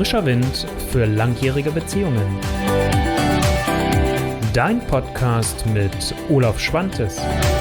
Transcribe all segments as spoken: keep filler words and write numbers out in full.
Frischer Wind für langjährige Beziehungen. Dein Podcast mit Olaf Schwantes.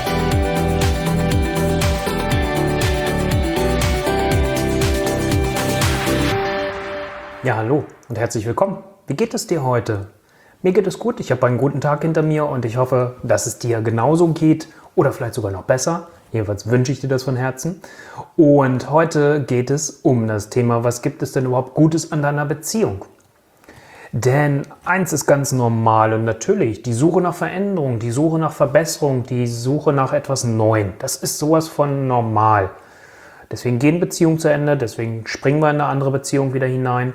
Ja, hallo und herzlich willkommen. Wie geht es dir heute? Mir geht es gut, ich habe einen guten Tag hinter mir und ich hoffe, dass es dir genauso geht oder vielleicht sogar noch besser. Jedenfalls wünsche ich dir das von Herzen. Und heute geht es um das Thema, was gibt es denn überhaupt Gutes an deiner Beziehung? Denn eins ist ganz normal und natürlich, die Suche nach Veränderung, die Suche nach Verbesserung, die Suche nach etwas Neuem, das ist sowas von normal. Deswegen gehen Beziehungen zu Ende, deswegen springen wir in eine andere Beziehung wieder hinein.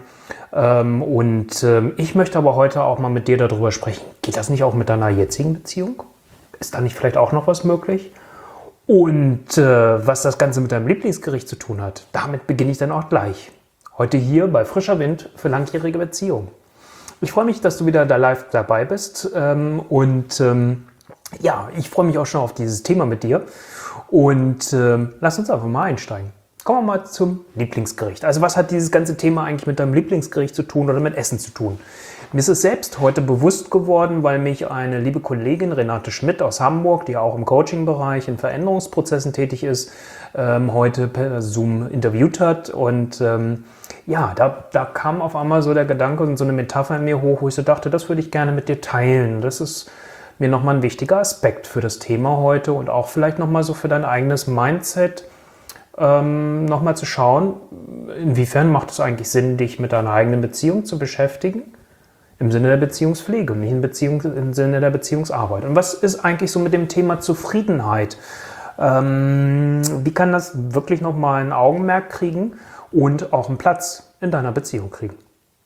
Und ich möchte aber heute auch mal mit dir darüber sprechen, geht das nicht auch mit deiner jetzigen Beziehung? Ist da nicht vielleicht auch noch was möglich? Und äh, was das Ganze mit deinem Lieblingsgericht zu tun hat, damit beginne ich dann auch gleich. Heute hier bei Frischer Wind für langjährige Beziehungen. Ich freue mich, dass du wieder da live dabei bist ähm, und ähm, ja, ich freue mich auch schon auf dieses Thema mit dir und ähm, lass uns einfach mal einsteigen. Kommen wir mal zum Lieblingsgericht. Also was hat dieses ganze Thema eigentlich mit deinem Lieblingsgericht zu tun oder mit Essen zu tun? Mir ist es selbst heute bewusst geworden, weil mich eine liebe Kollegin, Renate Schmidt aus Hamburg, die auch im Coaching-Bereich in Veränderungsprozessen tätig ist, ähm, heute per Zoom interviewt hat. Und ähm, ja, da, da kam auf einmal so der Gedanke und so eine Metapher in mir hoch, wo ich so dachte, das würde ich gerne mit dir teilen. Das ist mir nochmal ein wichtiger Aspekt für das Thema heute und auch vielleicht nochmal so für dein eigenes Mindset, ähm, nochmal zu schauen, inwiefern macht es eigentlich Sinn, dich mit deiner eigenen Beziehung zu beschäftigen? Im Sinne der Beziehungspflege und nicht in Beziehung, im Sinne der Beziehungsarbeit. Und was ist eigentlich so mit dem Thema Zufriedenheit? Ähm, wie kann das wirklich nochmal ein Augenmerk kriegen und auch einen Platz in deiner Beziehung kriegen?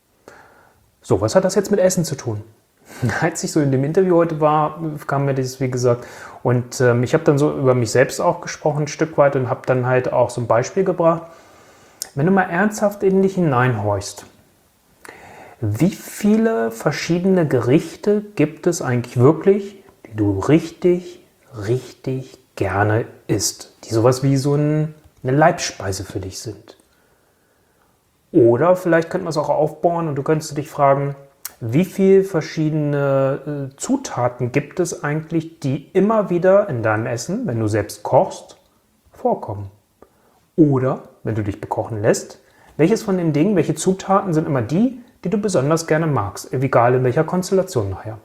So, was hat das jetzt mit Essen zu tun? Als ich so in dem Interview heute war, kam mir dieses, wie gesagt, und ähm, ich habe dann so über mich selbst auch gesprochen, ein Stück weit, und habe dann halt auch so ein Beispiel gebracht. Wenn du mal ernsthaft in dich hineinhorchst, wie viele verschiedene Gerichte gibt es eigentlich wirklich, die du richtig, richtig gerne isst? Die sowas wie so ein, eine Leibspeise für dich sind. Oder vielleicht könnte man es auch aufbauen und du könntest dich fragen, wie viele verschiedene äh, Zutaten gibt es eigentlich, die immer wieder in deinem Essen, wenn du selbst kochst, vorkommen? Oder, wenn du dich bekochen lässt, welches von den Dingen, welche Zutaten sind immer die, die du besonders gerne magst, egal in welcher Konstellation nachher.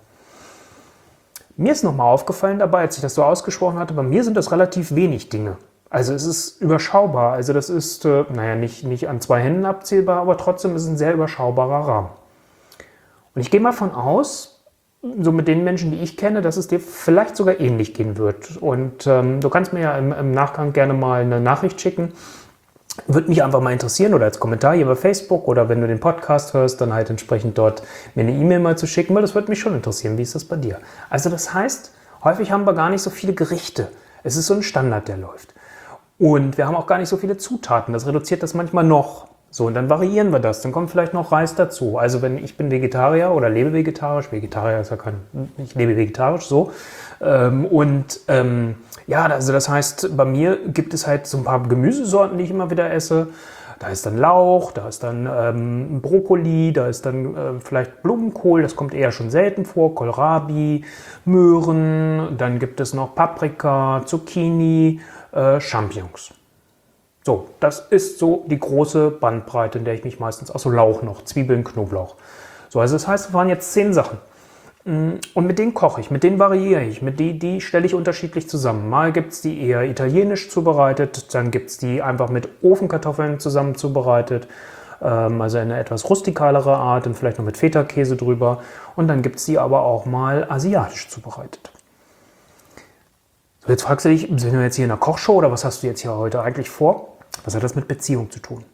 Mir ist nochmal aufgefallen dabei, als ich das so ausgesprochen hatte, bei mir sind das relativ wenig Dinge. Also es ist überschaubar, also das ist, äh, naja, nicht, nicht an zwei Händen abzählbar, aber trotzdem ist es ein sehr überschaubarer Rahmen. Und ich gehe mal von aus, so mit den Menschen, die ich kenne, dass es dir vielleicht sogar ähnlich gehen wird. Und ähm, du kannst mir ja im, im Nachgang gerne mal eine Nachricht schicken. Würde mich einfach mal interessieren oder als Kommentar hier bei Facebook oder wenn du den Podcast hörst, dann halt entsprechend dort mir eine E-Mail mal zu schicken, weil das würde mich schon interessieren. Wie ist das bei dir? Also das heißt, häufig haben wir gar nicht so viele Gerichte. Es ist so ein Standard, der läuft. Und wir haben auch gar nicht so viele Zutaten. Das reduziert das manchmal noch. So, und dann variieren wir das. Dann kommt vielleicht noch Reis dazu. Also wenn ich bin Vegetarier oder lebe vegetarisch, Vegetarier ist ja kein, ich lebe vegetarisch, so. Ähm, und ähm, ja, also das heißt, bei mir gibt es halt so ein paar Gemüsesorten, die ich immer wieder esse. Da ist dann Lauch, da ist dann ähm, Brokkoli, da ist dann äh, vielleicht Blumenkohl, das kommt eher schon selten vor, Kohlrabi, Möhren, dann gibt es noch Paprika, Zucchini, äh, Champignons. So, das ist so die große Bandbreite, in der ich mich meistens, auch so Lauch noch, Zwiebeln, Knoblauch. So, also das heißt, es waren jetzt zehn Sachen. Und mit denen koche ich, mit denen variiere ich, mit die, die stelle ich unterschiedlich zusammen. Mal gibt es die eher italienisch zubereitet, dann gibt es die einfach mit Ofenkartoffeln zusammen zubereitet, ähm, also eine etwas rustikalere Art und vielleicht noch mit Feta-Käse drüber. Und dann gibt es die aber auch mal asiatisch zubereitet. So, jetzt fragst du dich, sind wir jetzt hier in einer Kochshow oder was hast du jetzt hier heute eigentlich vor? Was hat das mit Beziehung zu tun?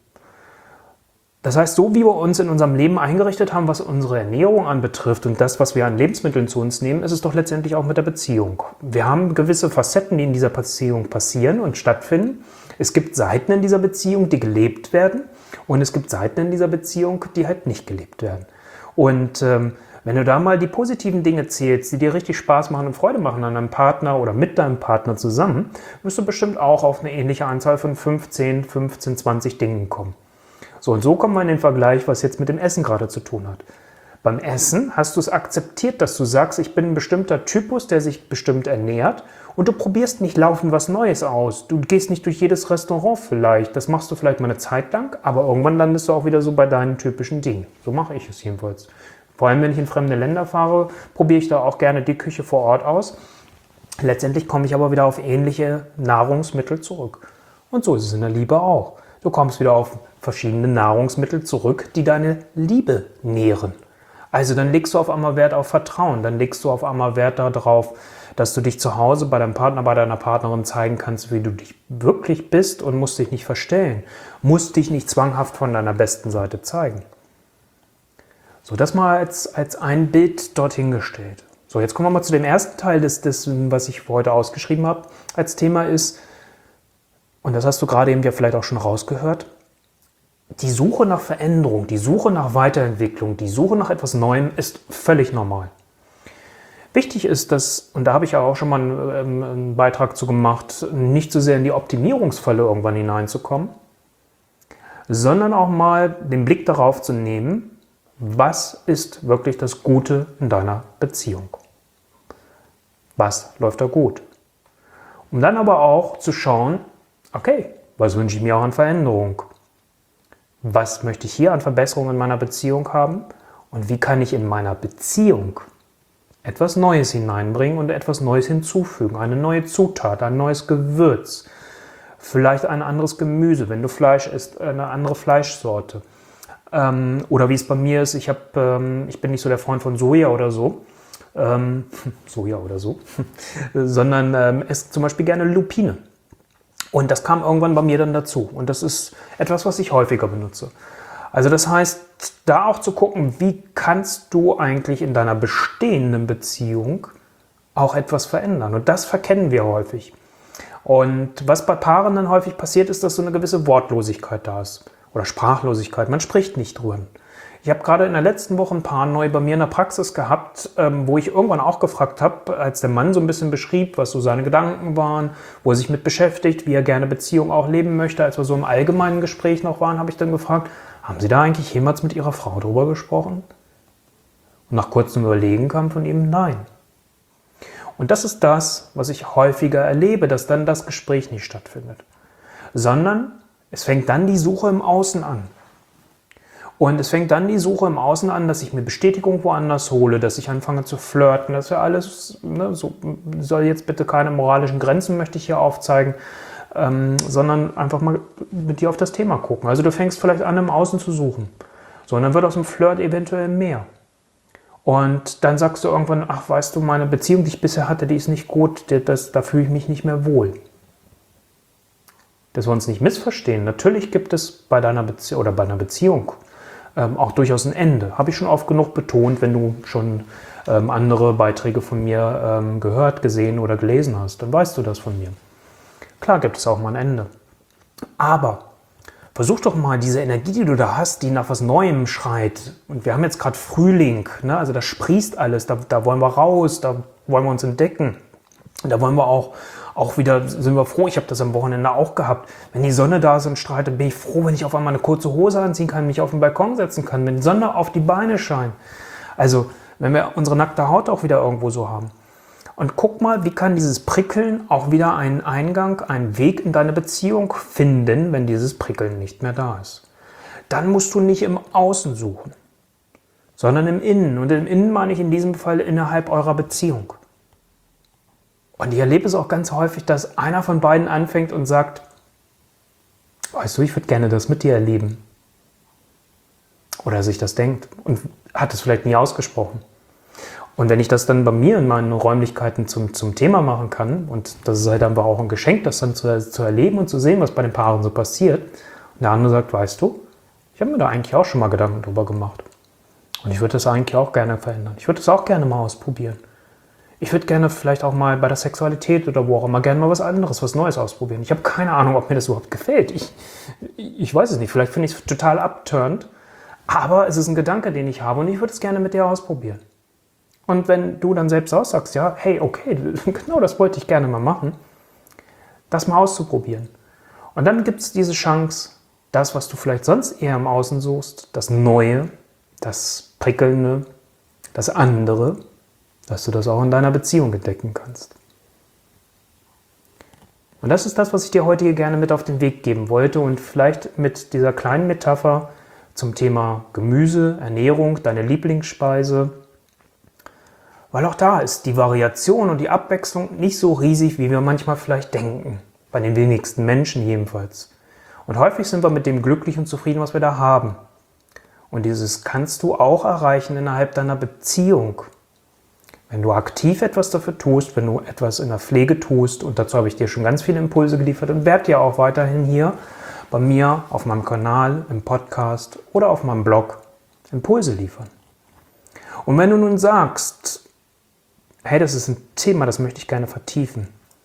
Das heißt, so wie wir uns in unserem Leben eingerichtet haben, was unsere Ernährung anbetrifft und das, was wir an Lebensmitteln zu uns nehmen, ist es doch letztendlich auch mit der Beziehung. Wir haben gewisse Facetten, die in dieser Beziehung passieren und stattfinden. Es gibt Seiten in dieser Beziehung, die gelebt werden und es gibt Seiten in dieser Beziehung, die halt nicht gelebt werden. Und ähm, wenn du da mal die positiven Dinge zählst, die dir richtig Spaß machen und Freude machen an deinem Partner oder mit deinem Partner zusammen, wirst du bestimmt auch auf eine ähnliche Anzahl von fünfzehn, fünfzehn, zwanzig Dingen kommen. So und so kommen wir in den Vergleich, was jetzt mit dem Essen gerade zu tun hat. Beim Essen hast du es akzeptiert, dass du sagst, ich bin ein bestimmter Typus, der sich bestimmt ernährt und du probierst nicht laufend was Neues aus. Du gehst nicht durch jedes Restaurant vielleicht, das machst du vielleicht mal eine Zeit lang, aber irgendwann landest du auch wieder so bei deinen typischen Dingen. So mache ich es jedenfalls. Vor allem, wenn ich in fremde Länder fahre, probiere ich da auch gerne die Küche vor Ort aus. Letztendlich komme ich aber wieder auf ähnliche Nahrungsmittel zurück. Und so ist es in der Liebe auch. Du kommst wieder auf verschiedene Nahrungsmittel zurück, die deine Liebe nähren. Also dann legst du auf einmal Wert auf Vertrauen, dann legst du auf einmal Wert darauf, dass du dich zu Hause bei deinem Partner, bei deiner Partnerin zeigen kannst, wie du dich wirklich bist und musst dich nicht verstellen, musst dich nicht zwanghaft von deiner besten Seite zeigen. So, das mal als, als ein Bild dorthin gestellt. So, jetzt kommen wir mal zu dem ersten Teil, des, des, was ich für heute ausgeschrieben habe, als Thema ist, und das hast du gerade eben ja vielleicht auch schon rausgehört, die Suche nach Veränderung, die Suche nach Weiterentwicklung, die Suche nach etwas Neuem ist völlig normal. Wichtig ist, dass, und da habe ich ja auch schon mal einen, einen Beitrag zu gemacht, nicht so sehr in die Optimierungsfalle irgendwann hineinzukommen, sondern auch mal den Blick darauf zu nehmen, was ist wirklich das Gute in deiner Beziehung? Was läuft da gut? Um dann aber auch zu schauen, okay, was wünsche ich mir auch an Veränderung? Was möchte ich hier an Verbesserungen in meiner Beziehung haben? Und wie kann ich in meiner Beziehung etwas Neues hineinbringen und etwas Neues hinzufügen? Eine neue Zutat, ein neues Gewürz, vielleicht ein anderes Gemüse, wenn du Fleisch isst, eine andere Fleischsorte. Ähm, oder wie es bei mir ist, ich, hab, ähm, ich bin nicht so der Freund von Soja oder so, ähm, Soja oder so, sondern ähm, esse zum Beispiel gerne Lupine. Und das kam irgendwann bei mir dann dazu. Und das ist etwas, was ich häufiger benutze. Also das heißt, da auch zu gucken, wie kannst du eigentlich in deiner bestehenden Beziehung auch etwas verändern. Und das verkennen wir häufig. Und was bei Paaren dann häufig passiert, ist, dass so eine gewisse Wortlosigkeit da ist. Oder Sprachlosigkeit. Man spricht nicht drüber. Ich habe gerade in der letzten Woche ein Paar neu bei mir in der Praxis gehabt, ähm, wo ich irgendwann auch gefragt habe, als der Mann so ein bisschen beschrieb, was so seine Gedanken waren, wo er sich mit beschäftigt, wie er gerne Beziehung auch leben möchte. Als wir so im allgemeinen Gespräch noch waren, habe ich dann gefragt, haben Sie da eigentlich jemals mit Ihrer Frau drüber gesprochen? Und nach kurzem Überlegen kam von ihm Nein. Und das ist das, was ich häufiger erlebe, dass dann das Gespräch nicht stattfindet. Sondern es fängt dann die Suche im Außen an. Und es fängt dann die Suche im Außen an, dass ich mir Bestätigung woanders hole, dass ich anfange zu flirten. Das ist ja alles, ne, so, soll jetzt bitte keine moralischen Grenzen, möchte ich hier aufzeigen, ähm, sondern einfach mal mit dir auf das Thema gucken. Also du fängst vielleicht an, im Außen zu suchen. So, und dann wird aus dem Flirt eventuell mehr. Und dann sagst du irgendwann, ach, weißt du, meine Beziehung, die ich bisher hatte, die ist nicht gut, das, da fühle ich mich nicht mehr wohl. Dass wir uns nicht missverstehen. Natürlich gibt es bei deiner Beziehung oder bei einer Beziehung ähm, auch durchaus ein Ende. Habe ich schon oft genug betont, wenn du schon ähm, andere Beiträge von mir ähm, gehört, gesehen oder gelesen hast. Dann weißt du das von mir. Klar gibt es auch mal ein Ende. Aber versuch doch mal diese Energie, die du da hast, die nach was Neuem schreit. Und wir haben jetzt gerade Frühling, ne? Also da sprießt alles, da, da wollen wir raus, da wollen wir uns entdecken. Und da wollen wir auch, auch wieder, sind wir froh, ich habe das am Wochenende auch gehabt, wenn die Sonne da ist und strahlt, dann bin ich froh, wenn ich auf einmal eine kurze Hose anziehen kann, mich auf den Balkon setzen kann, wenn die Sonne auf die Beine scheint. Also, wenn wir unsere nackte Haut auch wieder irgendwo so haben. Und guck mal, wie kann dieses Prickeln auch wieder einen Eingang, einen Weg in deine Beziehung finden, wenn dieses Prickeln nicht mehr da ist. Dann musst du nicht im Außen suchen, sondern im Innen. Und im Innen meine ich in diesem Fall innerhalb eurer Beziehung. Und ich erlebe es auch ganz häufig, dass einer von beiden anfängt und sagt, weißt du, ich würde gerne das mit dir erleben. Oder sich das denkt und hat es vielleicht nie ausgesprochen. Und wenn ich das dann bei mir in meinen Räumlichkeiten zum, zum Thema machen kann, und das ist halt einfach auch ein Geschenk, das dann zu, zu erleben und zu sehen, was bei den Paaren so passiert, und der andere sagt, weißt du, ich habe mir da eigentlich auch schon mal Gedanken drüber gemacht. Und ich würde das eigentlich auch gerne verändern. Ich würde das auch gerne mal ausprobieren. Ich würde gerne vielleicht auch mal bei der Sexualität oder wo auch immer gerne mal was anderes, was Neues ausprobieren. Ich habe keine Ahnung, ob mir das überhaupt gefällt. Ich, ich weiß es nicht. Vielleicht finde ich es total abturnt. Aber es ist ein Gedanke, den ich habe und ich würde es gerne mit dir ausprobieren. Und wenn du dann selbst aussagst, ja, hey, okay, genau das wollte ich gerne mal machen, das mal auszuprobieren. Und dann gibt es diese Chance, das, was du vielleicht sonst eher im Außen suchst, das Neue, das Prickelnde, das andere, dass du das auch in deiner Beziehung entdecken kannst. Und das ist das, was ich dir heute hier gerne mit auf den Weg geben wollte und vielleicht mit dieser kleinen Metapher zum Thema Gemüse, Ernährung, deine Lieblingsspeise. Weil auch da ist die Variation und die Abwechslung nicht so riesig, wie wir manchmal vielleicht denken. Bei den wenigsten Menschen jedenfalls. Und häufig sind wir mit dem glücklich und zufrieden, was wir da haben. Und dieses kannst du auch erreichen innerhalb deiner Beziehung. Wenn du aktiv etwas dafür tust, wenn du etwas in der Pflege tust, und dazu habe ich dir schon ganz viele Impulse geliefert und werde dir auch weiterhin hier bei mir auf meinem Kanal, im Podcast oder auf meinem Blog Impulse liefern. Und wenn du nun sagst, hey, das ist ein Thema, das möchte ich gerne vertiefen,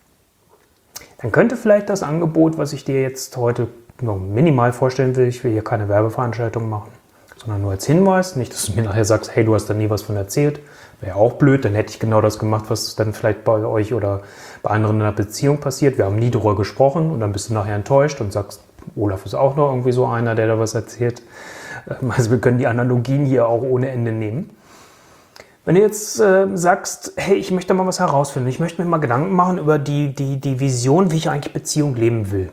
dann könnte vielleicht das Angebot, was ich dir jetzt heute nur minimal vorstellen will, ich will hier keine Werbeveranstaltung machen, sondern nur als Hinweis, nicht, dass du mir nachher sagst, hey, du hast da nie was von erzählt, wäre ja auch blöd, dann hätte ich genau das gemacht, was dann vielleicht bei euch oder bei anderen in einer Beziehung passiert. Wir haben nie darüber gesprochen und dann bist du nachher enttäuscht und sagst, Olaf ist auch noch irgendwie so einer, der da was erzählt. Also wir können die Analogien hier auch ohne Ende nehmen. Wenn du jetzt äh, sagst, hey, ich möchte mal was herausfinden, ich möchte mir mal Gedanken machen über die, die, die Vision, wie ich eigentlich Beziehung leben will.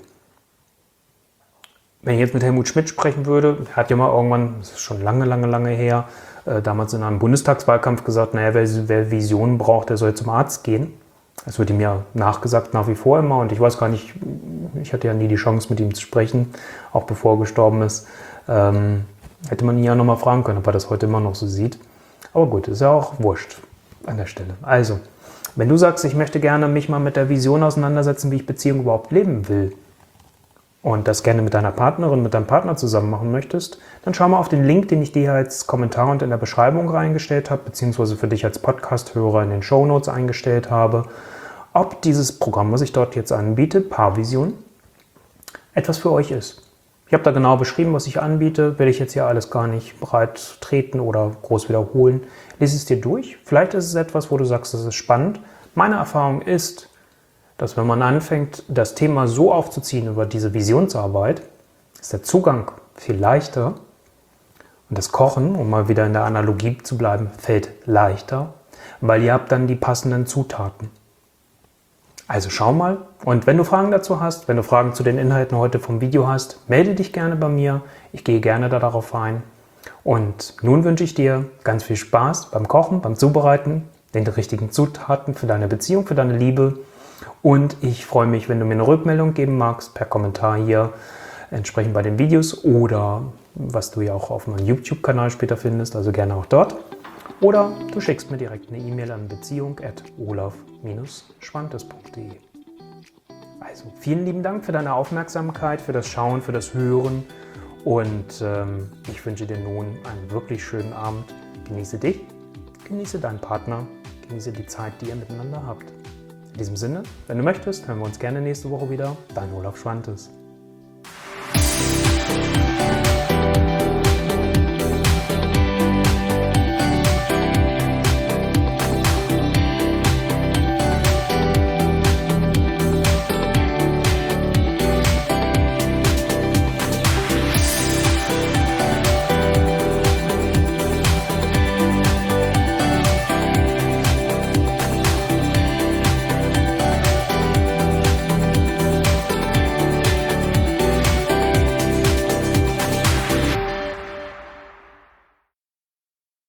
Wenn ich jetzt mit Helmut Schmidt sprechen würde, er hat ja mal irgendwann, das ist schon lange, lange, lange her, äh, damals in einem Bundestagswahlkampf gesagt, naja, wer, wer Visionen braucht, der soll zum Arzt gehen. Das wird ihm ja nachgesagt nach wie vor immer und ich weiß gar nicht, ich hatte ja nie die Chance mit ihm zu sprechen, auch bevor er gestorben ist. Ähm, hätte man ihn ja nochmal fragen können, ob er das heute immer noch so sieht. Aber gut, ist ja auch wurscht an der Stelle. Also, wenn du sagst, ich möchte gerne mich mal mit der Vision auseinandersetzen, wie ich Beziehung überhaupt leben will und das gerne mit deiner Partnerin, mit deinem Partner zusammen machen möchtest, dann schau mal auf den Link, den ich dir als Kommentar und in der Beschreibung reingestellt habe, beziehungsweise für dich als Podcast-Hörer in den Shownotes eingestellt habe, ob dieses Programm, was ich dort jetzt anbiete, Paarvision, etwas für euch ist. Ich habe da genau beschrieben, was ich anbiete, will ich jetzt hier alles gar nicht breit treten oder groß wiederholen. Lies es dir durch. Vielleicht ist es etwas, wo du sagst, das ist spannend. Meine Erfahrung ist, dass wenn man anfängt, das Thema so aufzuziehen über diese Visionsarbeit, ist der Zugang viel leichter und das Kochen, um mal wieder in der Analogie zu bleiben, fällt leichter, weil ihr habt dann die passenden Zutaten. Also schau mal und wenn du Fragen dazu hast, wenn du Fragen zu den Inhalten heute vom Video hast, melde dich gerne bei mir. Ich gehe gerne darauf ein. Und nun wünsche ich dir ganz viel Spaß beim Kochen, beim Zubereiten, den richtigen Zutaten für deine Beziehung, für deine Liebe. Und ich freue mich, wenn du mir eine Rückmeldung geben magst, per Kommentar hier, entsprechend bei den Videos oder was du ja auch auf meinem YouTube-Kanal später findest, also gerne auch dort. Oder du schickst mir direkt eine E-Mail an beziehung at olaf schwantes punkt de. Also vielen lieben Dank für deine Aufmerksamkeit, für das Schauen, für das Hören und ähm, ich wünsche dir nun einen wirklich schönen Abend. Genieße dich, genieße deinen Partner, genieße die Zeit, die ihr miteinander habt. In diesem Sinne, wenn du möchtest, hören wir uns gerne nächste Woche wieder. Dein Olaf Schwantes.